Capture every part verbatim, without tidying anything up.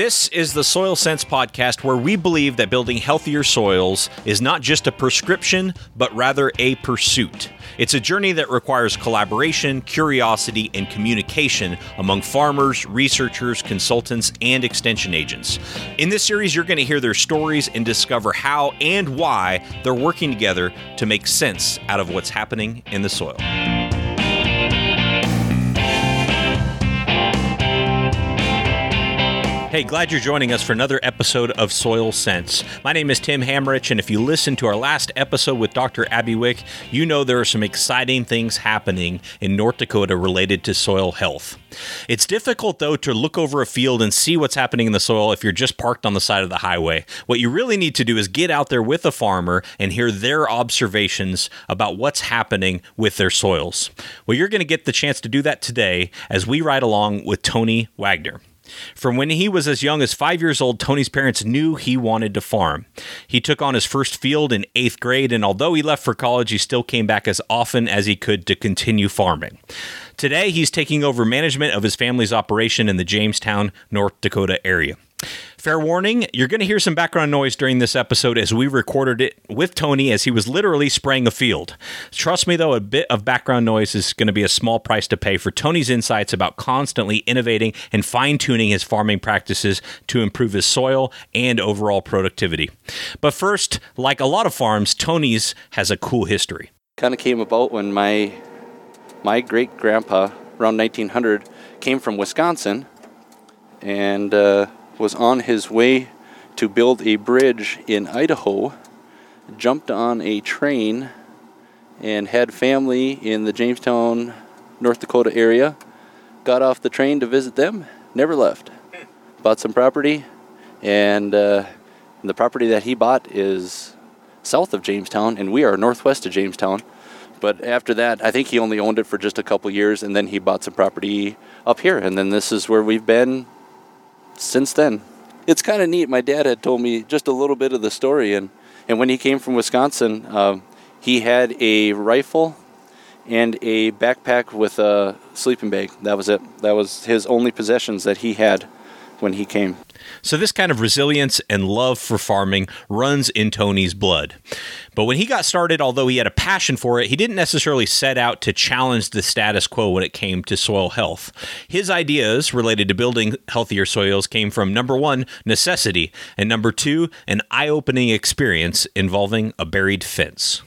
This is the Soil Sense podcast, where we believe that building healthier soils is not just a prescription, but rather a pursuit. It's a journey that requires collaboration, curiosity, and communication among farmers, researchers, consultants, and extension agents. In this series, you're going to hear their stories and discover how and why they're working together to make sense out of what's happening in the soil. Hey, glad you're joining us for another episode of Soil Sense. My name is Tim Hamrich, and if you listened to our last episode with Doctor Abby Wick, you know there are some exciting things happening in North Dakota related to soil health. It's difficult, though, to look over a field and see what's happening in the soil if you're just parked on the side of the highway. What you really need to do is get out there with a farmer and hear their observations about what's happening with their soils. Well, you're going to get the chance to do that today as we ride along with Tony Wagner. From when he was as young as five years old, Tony's parents knew he wanted to farm. He took on his first field in eighth grade, and although he left for college, he still came back as often as he could to continue farming. Today, he's taking over management of his family's operation in the Jamestown, North Dakota area. Fair warning, you're going to hear some background noise during this episode as we recorded it with Tony as he was literally spraying a field. Trust me, though, a bit of background noise is going to be a small price to pay for Tony's insights about constantly innovating and fine-tuning his farming practices to improve his soil and overall productivity. But first, like a lot of farms, Tony's has a cool history. Kind of came about when my my great-grandpa, around nineteen hundred, came from Wisconsin and uh, was on his way to build a bridge in Idaho, jumped on a train and had family in the Jamestown, North Dakota area, got off the train to visit them, never left. Bought some property, and uh, the property that he bought is south of Jamestown, and we are northwest of Jamestown. But after that, I think he only owned it for just a couple years, and then he bought some property up here, and then this is where we've been since then. It's kind of neat. My dad had told me just a little bit of the story, and, and when he came from Wisconsin, um, he had a rifle and a backpack with a sleeping bag. That was it. That was his only possessions that he had when he came. So this kind of resilience and love for farming runs in Tony's blood. But when he got started, although he had a passion for it, he didn't necessarily set out to challenge the status quo when it came to soil health. His ideas related to building healthier soils came from, number one, necessity, and number two, an eye-opening experience involving a buried fence.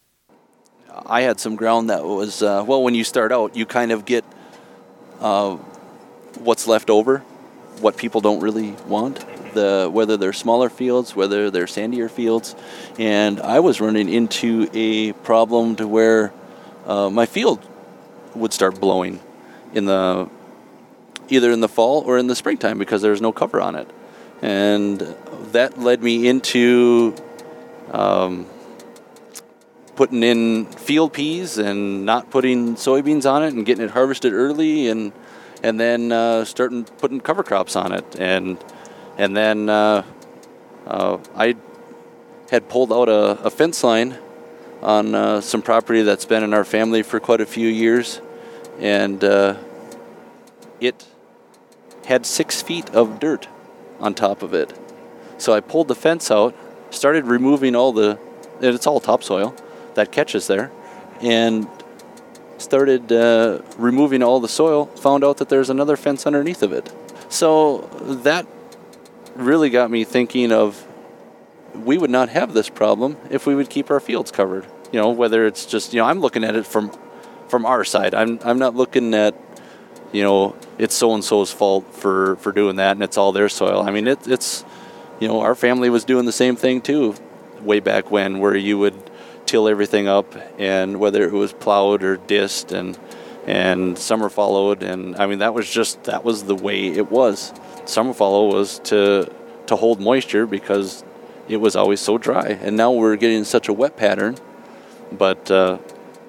I had some ground that was, uh, well, when you start out, you kind of get uh, what's left over. What people don't really want, the whether they're smaller fields, whether they're sandier fields. And I was running into a problem to where uh, my field would start blowing in the either in the fall or in the springtime because there's no cover on it. And that led me into um, putting in field peas and not putting soybeans on it and getting it harvested early, and and then uh, starting putting cover crops on it. And and then uh, uh, I had pulled out a, a fence line on uh, some property that's been in our family for quite a few years. And uh, it had six feet of dirt on top of it. So I pulled the fence out, started removing all the, and it's all topsoil that catches there, and started uh, removing all the soil, found out that there's another fence underneath of it. So that really got me thinking of, we would not have this problem if we would keep our fields covered. You know, whether it's just, you know, I'm looking at it from from our side. I'm I'm not looking at, you know, it's so-and-so's fault for, for doing that and it's all their soil. I mean, it, it's, you know, our family was doing the same thing too way back when, where you would till everything up, and whether it was plowed or disced, and and summer followed, and I mean that was just that was the way it was. Summer follow was to to hold moisture because it was always so dry, and now we're getting such a wet pattern. But uh,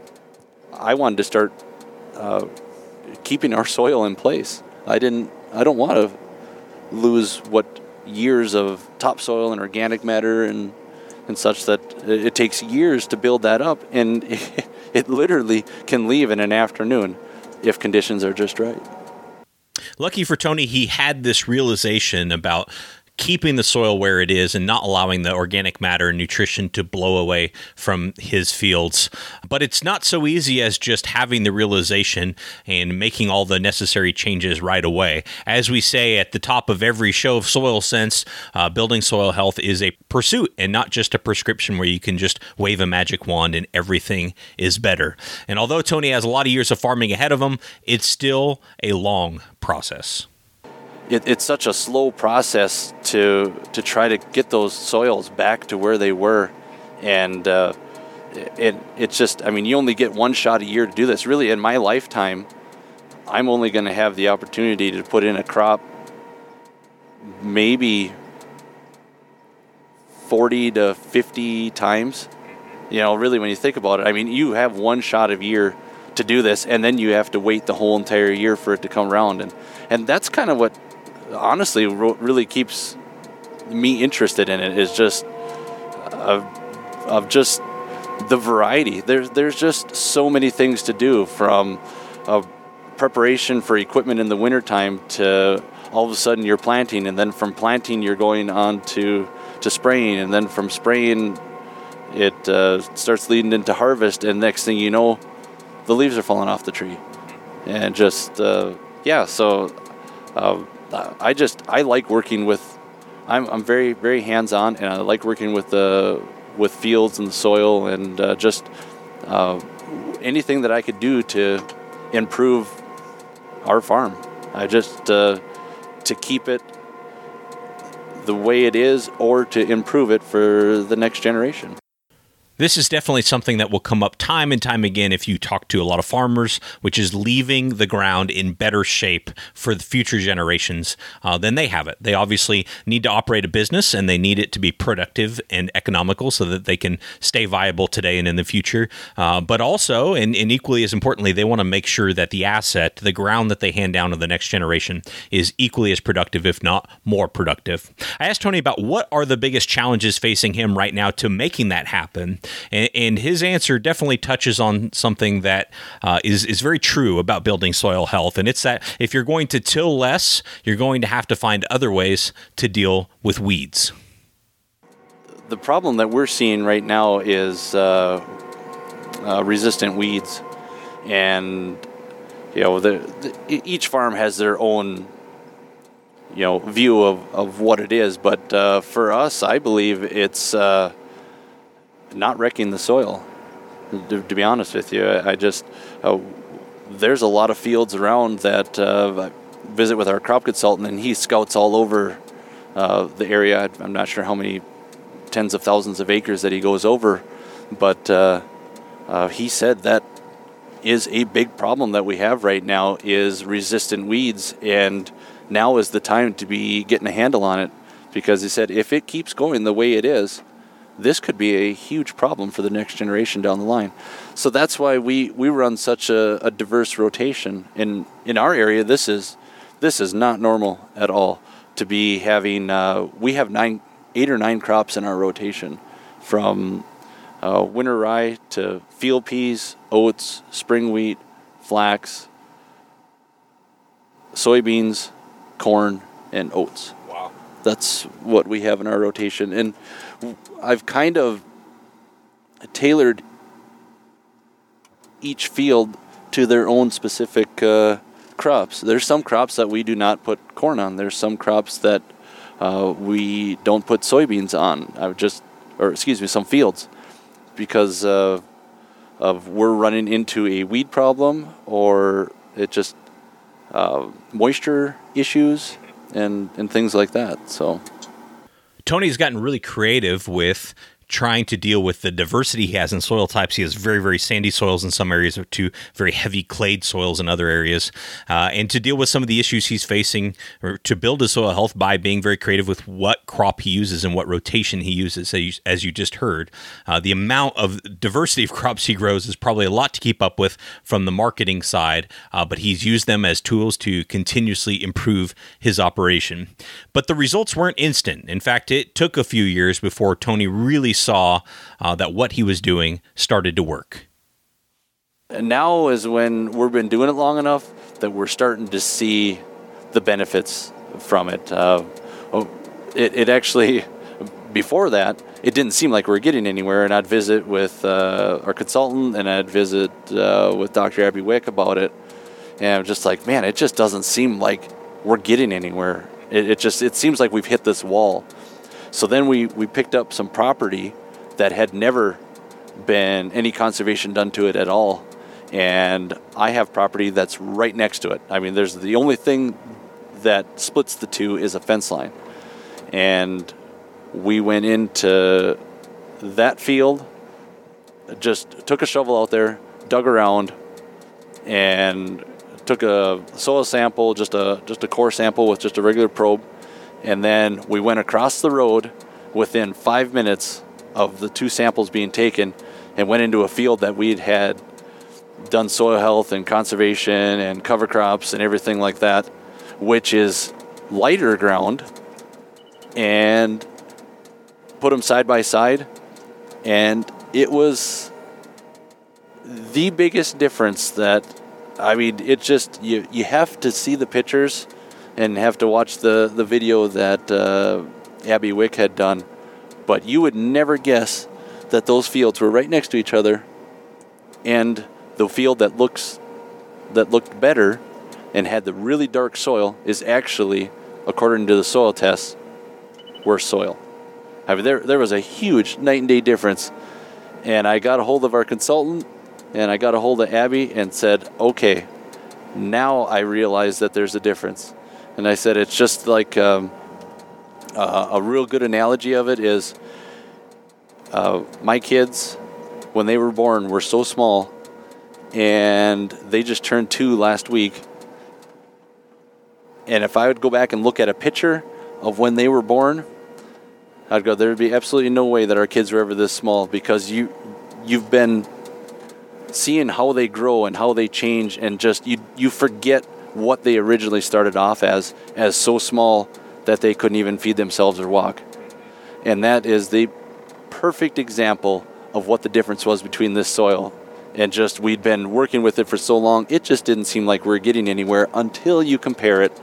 I wanted to start uh, keeping our soil in place. I didn't. I don't want to lose what years of topsoil and organic matter and and such, that it takes years to build that up, and it, it literally can leave in an afternoon if conditions are just right. Lucky for Tony, he had this realization about keeping the soil where it is and not allowing the organic matter and nutrition to blow away from his fields. But it's not so easy as just having the realization and making all the necessary changes right away. As we say at the top of every show of Soil Sense, uh, building soil health is a pursuit and not just a prescription where you can just wave a magic wand and everything is better. And although Tony has a lot of years of farming ahead of him, it's still a long process. It, it's such a slow process to to try to get those soils back to where they were, and uh, it it's just, I mean, you only get one shot a year to do this. Really, in my lifetime, I'm only going to have the opportunity to put in a crop maybe forty to fifty times. You know, really, when you think about it, I mean, you have one shot a year to do this, and then you have to wait the whole entire year for it to come around, and and that's kind of what honestly really keeps me interested in it, is just of, of just the variety. There's there's just so many things to do, from uh, preparation for equipment in the wintertime to all of a sudden you're planting, and then from planting you're going on to, to spraying, and then from spraying it uh, starts leading into harvest, and next thing you know, the leaves are falling off the tree. And just, uh, yeah, so uh, I just, I like working with, I'm I'm very, very hands-on, and I like working with the, with fields and the soil, and uh, just uh, anything that I could do to improve our farm. I just, uh, to keep it the way it is, or to improve it for the next generation. This is definitely something that will come up time and time again if you talk to a lot of farmers, which is leaving the ground in better shape for the future generations uh, than they have it. They obviously need to operate a business, and they need it to be productive and economical so that they can stay viable today and in the future. Uh, but also, and, and equally as importantly, they want to make sure that the asset, the ground that they hand down to the next generation, is equally as productive, if not more productive. I asked Tony about what are the biggest challenges facing him right now to making that happen. And, and his answer definitely touches on something that uh, is, is very true about building soil health. And it's that if you're going to till less, you're going to have to find other ways to deal with weeds. The problem that we're seeing right now is uh, uh, resistant weeds. And, you know, the, the, each farm has their own, you know, view of, of what it is. But uh, for us, I believe it's uh, not wrecking the soil, to, to be honest with you. I, I just, uh, there's a lot of fields around that uh, I visit with our crop consultant, and he scouts all over uh, the area. I'm not sure how many tens of thousands of acres that he goes over, but uh, uh, he said that is a big problem that we have right now, is resistant weeds, and now is the time to be getting a handle on it, because he said if it keeps going the way it is, this could be a huge problem for the next generation down the line. So that's why we, we run such a, a diverse rotation. In in our area, this is this is not normal at all to be having. Uh, we have nine, eight or nine crops in our rotation, from uh, winter rye to field peas, oats, spring wheat, flax, soybeans, corn, and oats. Wow. That's what we have in our rotation. And I've kind of tailored each field to their own specific uh, crops. There's some crops that we do not put corn on. There's some crops that uh, we don't put soybeans on. I would just, or excuse me, some fields, because uh, of we're running into a weed problem, or it just uh, moisture issues and and things like that. So Tony's gotten really creative with trying to deal with the diversity he has in soil types. He has very, very sandy soils in some areas, to very heavy clayed soils in other areas. Uh, and to deal with some of the issues he's facing, or to build his soil health by being very creative with what crop he uses and what rotation he uses, as you, as you just heard. Uh, the amount of diversity of crops he grows is probably a lot to keep up with from the marketing side, uh, but he's used them as tools to continuously improve his operation. But the results weren't instant. In fact, it took a few years before Tony really saw uh, that what he was doing started to work. And now is when we've been doing it long enough that we're starting to see the benefits from it. Uh, it, it actually, before that, it didn't seem like we were getting anywhere, and I'd visit with uh, our consultant, and I'd visit uh, with Doctor Abby Wick about it, and I'm just like, man, it just doesn't seem like we're getting anywhere. It, it just, it seems like we've hit this wall. So then we, we picked up some property that had never been any conservation done to it at all, and I have property that's right next to it. I mean, there's the only thing that splits the two is a fence line, and we went into that field, just took a shovel out there, dug around, and took a soil sample, just a just a core sample with just a regular probe, and then we went across the road within five minutes of the two samples being taken, and went into a field that we'd had done soil health and conservation and cover crops and everything like that, which is lighter ground, and put them side by side, and it was the biggest difference that, I mean, it just, you you have to see the pictures and have to watch the, the video that uh, Abby Wick had done, but you would never guess that those fields were right next to each other, and the field that looks that looked better and had the really dark soil is actually, according to the soil tests, worse soil. I mean, there there was a huge night and day difference, and I got a hold of our consultant, and I got a hold of Abby and said, okay, now I realize that there's a difference. And I said, it's just like um, uh, a real good analogy of it is uh, my kids, when they were born, were so small, and they just turned two last week. And if I would go back and look at a picture of when they were born, I'd go, there'd be absolutely no way that our kids were ever this small, because you, you've been seeing how they grow and how they change, and just you you forget what they originally started off as, as so small that they couldn't even feed themselves or walk. And that is the perfect example of what the difference was between this soil. And just, we'd been working with it for so long, it just didn't seem like we were getting anywhere until you compare it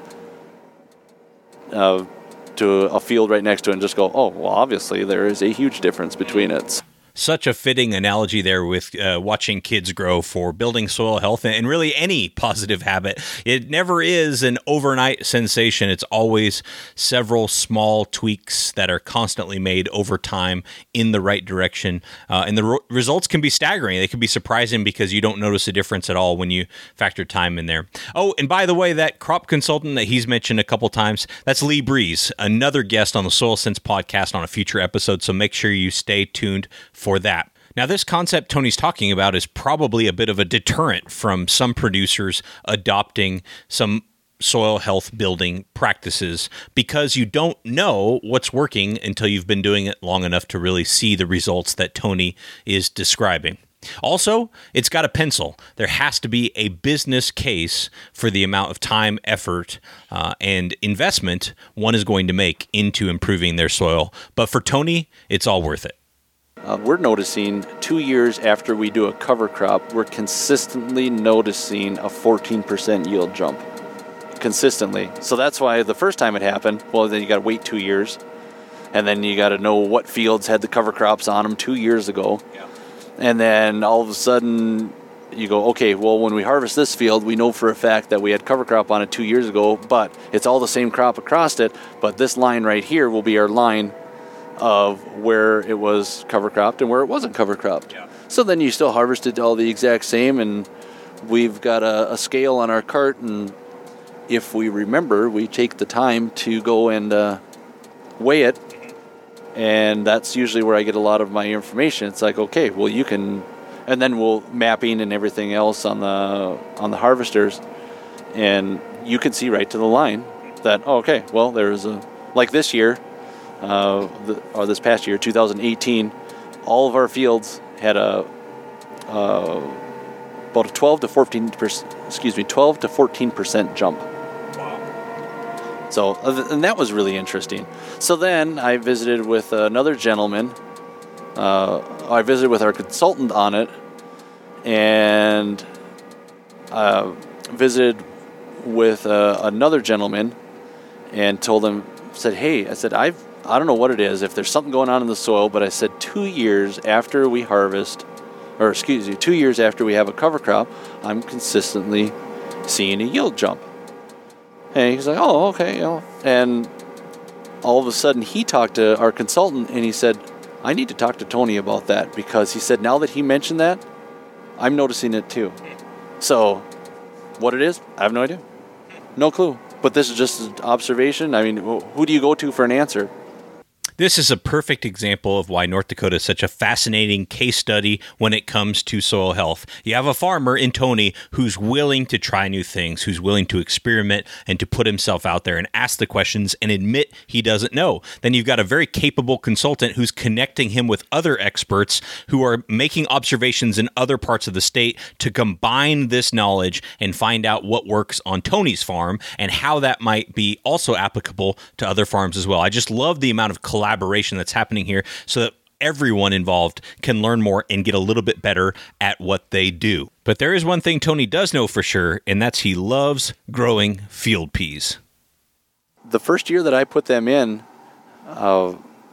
uh, to a field right next to it and just go, oh, well, obviously there is a huge difference between it. Such a fitting analogy there with uh, watching kids grow for building soil health and really any positive habit. It never is an overnight sensation. It's always several small tweaks that are constantly made over time in the right direction. Uh, and the ro- results can be staggering. They can be surprising because you don't notice a difference at all when you factor time in there. Oh, and by the way, that crop consultant that he's mentioned a couple times, that's Lee Breeze, another guest on the Soil Sense podcast on a future episode. So make sure you stay tuned for for that. Now, this concept Tony's talking about is probably a bit of a deterrent from some producers adopting some soil health building practices, because you don't know what's working until you've been doing it long enough to really see the results that Tony is describing. Also, it's got a pencil. There has to be a business case for the amount of time, effort, uh, and investment one is going to make into improving their soil. But for Tony, it's all worth it. Uh, we're noticing two years after we do a cover crop, we're consistently noticing a fourteen percent yield jump. Consistently. So that's why the first time it happened, well, then you got to wait two years. And then you got to know what fields had the cover crops on them two years ago. Yeah. And then all of a sudden you go, okay, well, when we harvest this field, we know for a fact that we had cover crop on it two years ago, but it's all the same crop across it. But this line right here will be our line of where it was cover cropped and where it wasn't cover cropped. Yeah. So then you still harvested all the exact same, and we've got a, a scale on our cart, and if we remember, we take the time to go and uh, weigh it, and that's usually where I get a lot of my information. It's like, okay, well, you can, and then we'll mapping and everything else on the on the harvesters, and you can see right to the line that, oh, okay, well, there's a, like this year, Uh, the, or this past year, two thousand eighteen, all of our fields had a uh, about a twelve to fourteen percent, excuse me, twelve to fourteen percent jump. Wow! So, and that was really interesting. So then I visited with another gentleman. Uh, I visited with our consultant on it, and uh, visited with uh, another gentleman and told him, said, hey, I said, I've, I don't know what it is, if there's something going on in the soil, but I said two years after we harvest, or excuse me, two years after we have a cover crop, I'm consistently seeing a yield jump. And he's like, oh, okay. You know. And all of a sudden he talked to our consultant and he said, I need to talk to Tony about that, because he said, now that he mentioned that, I'm noticing it too. So what it is, I have no idea. No clue. But this is just an observation. I mean, who do you go to for an answer? This is a perfect example of why North Dakota is such a fascinating case study when it comes to soil health. You have a farmer in Tony who's willing to try new things, who's willing to experiment and to put himself out there and ask the questions and admit he doesn't know. Then you've got a very capable consultant who's connecting him with other experts who are making observations in other parts of the state to combine this knowledge and find out what works on Tony's farm and how that might be also applicable to other farms as well. I just love the amount of collaboration collaboration that's happening here so that everyone involved can learn more and get a little bit better at what they do. But there is one thing Tony does know for sure, and that's he loves growing field peas. The first year that I put them in, uh,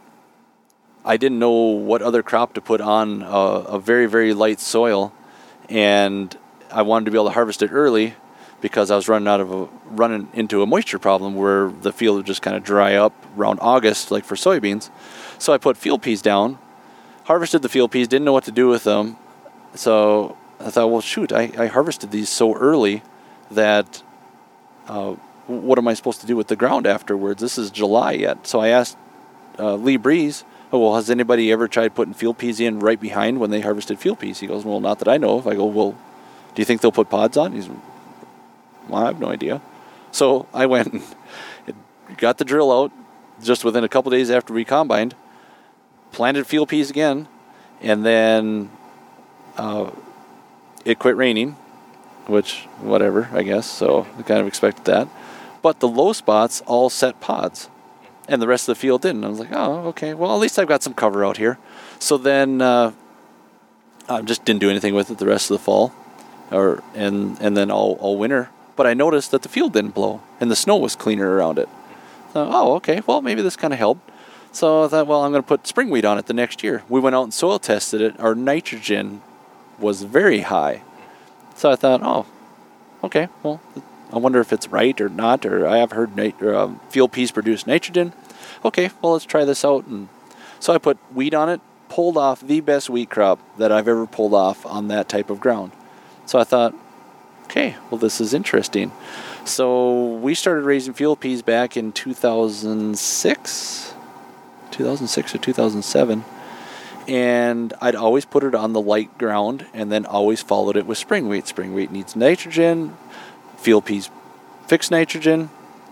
I didn't know what other crop to put on a, a very, very light soil, and I wanted to be able to harvest it early because I was running out of a, running into a moisture problem where the field would just kind of dry up around August, like for soybeans. So I put field peas down, harvested the field peas, didn't know what to do with them. So I thought, well, shoot, I, I harvested these so early that uh, what am I supposed to do with the ground afterwards? This is July yet. So I asked uh, Lee Breeze, oh, well, has anybody ever tried putting field peas in right behind when they harvested field peas? He goes, well, not that I know of. I go, well, do you think they'll put pods on? He's well, I have no idea. So I went and got the drill out just within a couple days after we combined, planted field peas again, and then uh, it quit raining, which, whatever, I guess. So I kind of expected that. But the low spots all set pods, and the rest of the field didn't. I was like, oh, okay. Well, at least I've got some cover out here. So then uh, I just didn't do anything with it the rest of the fall, or and and then all, all winter. But I noticed that the field didn't blow, and the snow was cleaner around it. So, oh, okay, well, maybe this kind of helped. So I thought, well, I'm going to put spring wheat on it the next year. We went out and soil tested it. Our nitrogen was very high. So I thought, oh, okay, well, I wonder if it's right or not, or I have heard nit- or, um, field peas produce nitrogen. Okay, well, let's try this out. And so I put wheat on it, pulled off the best wheat crop that I've ever pulled off on that type of ground. So I thought, okay, well, this is interesting. So we started raising field peas back in two thousand six, two thousand six or two thousand seven, and I'd always put it on the light ground and then always followed it with spring wheat. Spring wheat needs nitrogen, field peas fix nitrogen.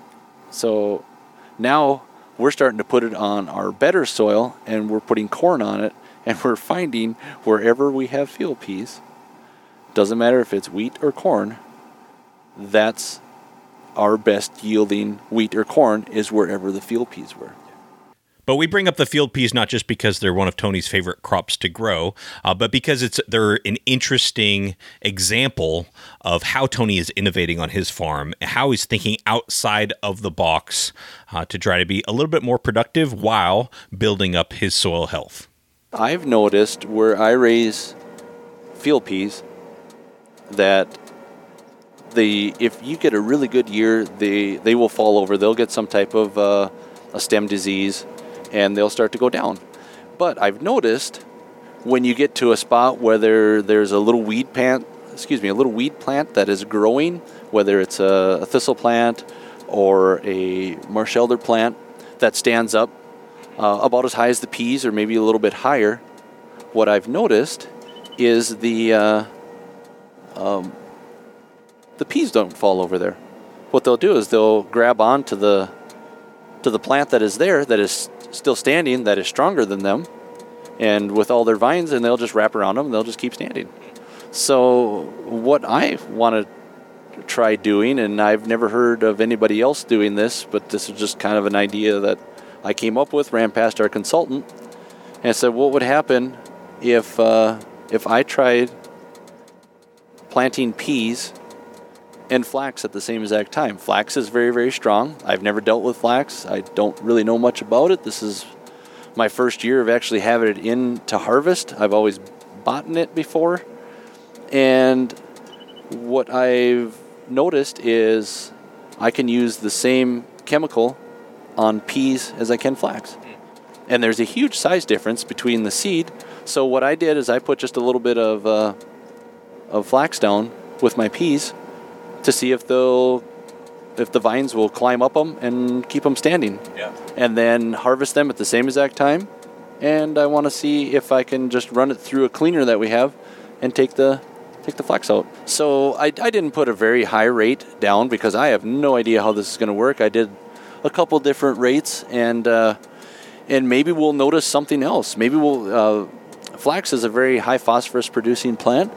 So now we're starting to put it on our better soil, and we're putting corn on it, and we're finding wherever we have field peas, doesn't matter if it's wheat or corn, that's our best yielding wheat or corn is wherever the field peas were. But we bring up the field peas not just because they're one of Tony's favorite crops to grow, uh, but because it's they're an interesting example of how Tony is innovating on his farm, how he's thinking outside of the box uh, to try to be a little bit more productive while building up his soil health. I've noticed where I raise field peas that the if you get a really good year, they they will fall over. They'll get some type of uh, a stem disease, and they'll start to go down. But I've noticed when you get to a spot where there, there's a little weed plant, excuse me, a little weed plant that is growing, whether it's a, a thistle plant or a marsh elder plant that stands up uh, about as high as the peas or maybe a little bit higher, what I've noticed is the uh, um, the peas don't fall over there. What they'll do is they'll grab onto the to the plant that is there, that is still standing, that is stronger than them, and with all their vines, and they'll just wrap around them, and they'll just keep standing. So what I want to try doing, and I've never heard of anybody else doing this, but this is just kind of an idea that I came up with, ran past our consultant, and I said, what would happen if uh, if I tried planting peas and flax at the same exact time. Flax is very, very strong. I've never dealt with flax. I don't really know much about it. This is my first year of actually having it in to harvest. I've always bought it before. And what I've noticed is I can use the same chemical on peas as I can flax. And there's a huge size difference between the seed. So what I did is I put just a little bit of uh, of flax down with my peas to see if they'll if the vines will climb up them and keep them standing. Yeah. And then harvest them at the same exact time. And I want to see if I can just run it through a cleaner that we have and take the take the flax out. So I, I didn't put a very high rate down because I have no idea how this is going to work. I did a couple different rates, and uh, and maybe we'll notice something else. Maybe we'll uh, flax is a very high phosphorus producing plant,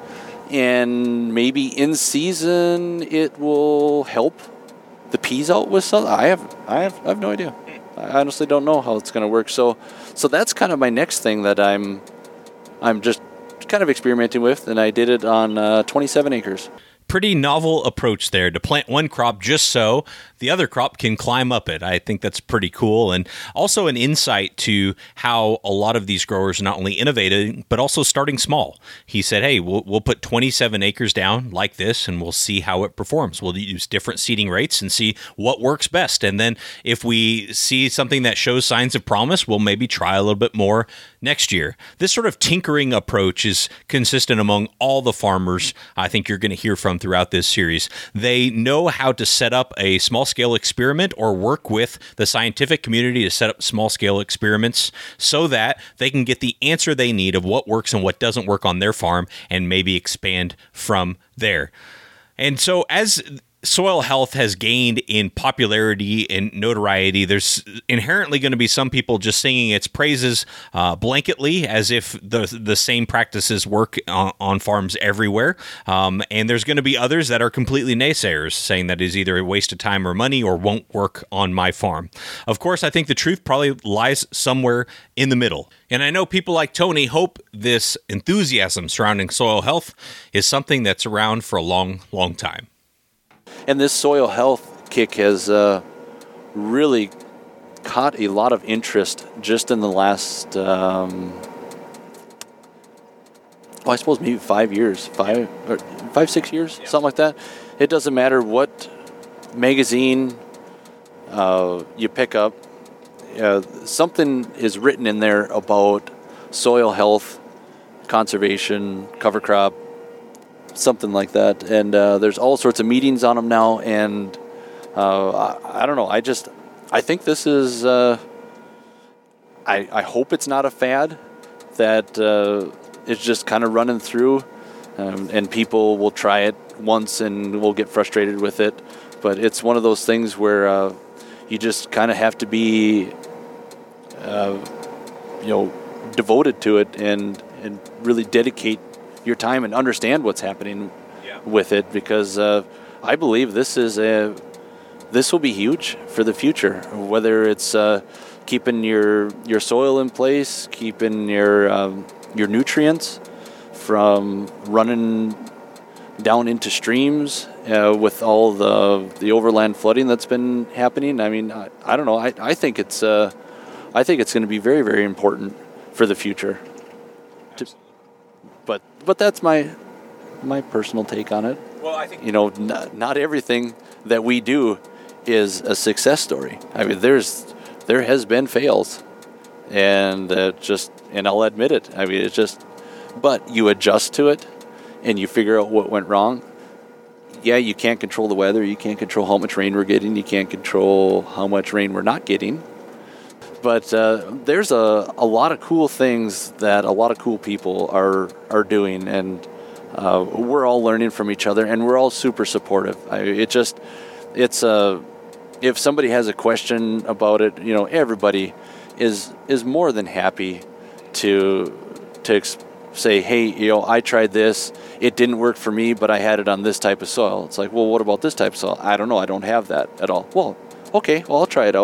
and maybe in season it will help the peas out with something. I have I have I have no idea. I honestly don't know how it's going to work. So so that's kind of my next thing that I'm I'm just kind of experimenting with, and I did it on uh, twenty-seven acres. Pretty novel approach there to plant one crop just so the other crop can climb up it. I think that's pretty cool, and also an insight to how a lot of these growers not only innovated but also starting small. He said, hey, we'll, we'll put twenty-seven acres down like this and we'll see how it performs. We'll use different seeding rates and see what works best, and then if we see something that shows signs of promise, we'll maybe try a little bit more next year. This sort of tinkering approach is consistent among all the farmers I think you're going to hear from throughout this series. They know how to set up a small-scale experiment or work with the scientific community to set up small-scale experiments so that they can get the answer they need of what works and what doesn't work on their farm and maybe expand from there. And so as soil health has gained in popularity and notoriety, there's inherently going to be some people just singing its praises uh, blanketly as if the the same practices work on, on farms everywhere. Um, and there's going to be others that are completely naysayers, saying that is either a waste of time or money or won't work on my farm. Of course, I think the truth probably lies somewhere in the middle. And I know people like Tony hope this enthusiasm surrounding soil health is something that's around for a long, long time. And this soil health kick has uh, really caught a lot of interest just in the last, um, well, I suppose maybe five years, five, or five, six years, yeah. Something like that. It doesn't matter what magazine uh, you pick up, uh, something is written in there about soil health, conservation, cover crop, something like that, and uh, there's all sorts of meetings on them now, and uh, I, I don't know, I just, I think this is, uh, I, I hope it's not a fad, that uh, it's just kind of running through, um, and people will try it once and will get frustrated with it, but it's one of those things where uh, you just kind of have to be, uh, you know, devoted to it, and, and really dedicate your time and understand what's happening yeah. with it, because uh, I believe this is a this will be huge for the future. Whether it's uh, keeping your your soil in place, keeping your um, your nutrients from running down into streams uh, with all the the overland flooding that's been happening. I mean, I, I don't know. I, I think it's uh, I think it's going to be very, very important for the future. To, But but that's my my personal take on it. Well, I think you know, not, not everything that we do is a success story. I mean, there's there has been fails, and uh, just and I'll admit it. I mean, it's just, but you adjust to it, and you figure out what went wrong. Yeah, you can't control the weather. You can't control how much rain we're getting. You can't control how much rain we're not getting. But uh, there's a, a lot of cool things that a lot of cool people are are doing, and uh, we're all learning from each other, and we're all super supportive. I, it just, it's a, if somebody has a question about it, you know, everybody is is more than happy to to ex- say, hey, you know, I tried this, it didn't work for me, but I had it on this type of soil. It's like, well, what about this type of soil? I don't know, I don't have that at all. Well, okay, well, I'll try it out.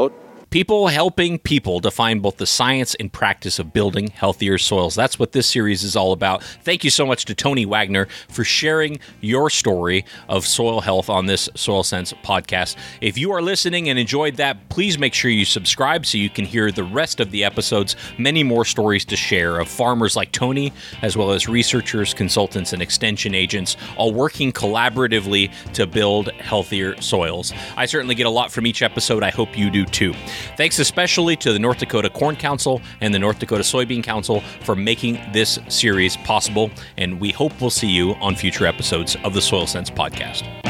People helping people define both the science and practice of building healthier soils. That's what this series is all about. Thank you so much to Tony Wagner for sharing your story of soil health on this Soil Sense podcast. If you are listening and enjoyed that, please make sure you subscribe so you can hear the rest of the episodes. Many more stories to share of farmers like Tony, as well as researchers, consultants, and extension agents, all working collaboratively to build healthier soils. I certainly get a lot from each episode. I hope you do too. Thanks especially to the North Dakota Corn Council and the North Dakota Soybean Council for making this series possible, and we hope we'll see you on future episodes of the Soil Sense podcast.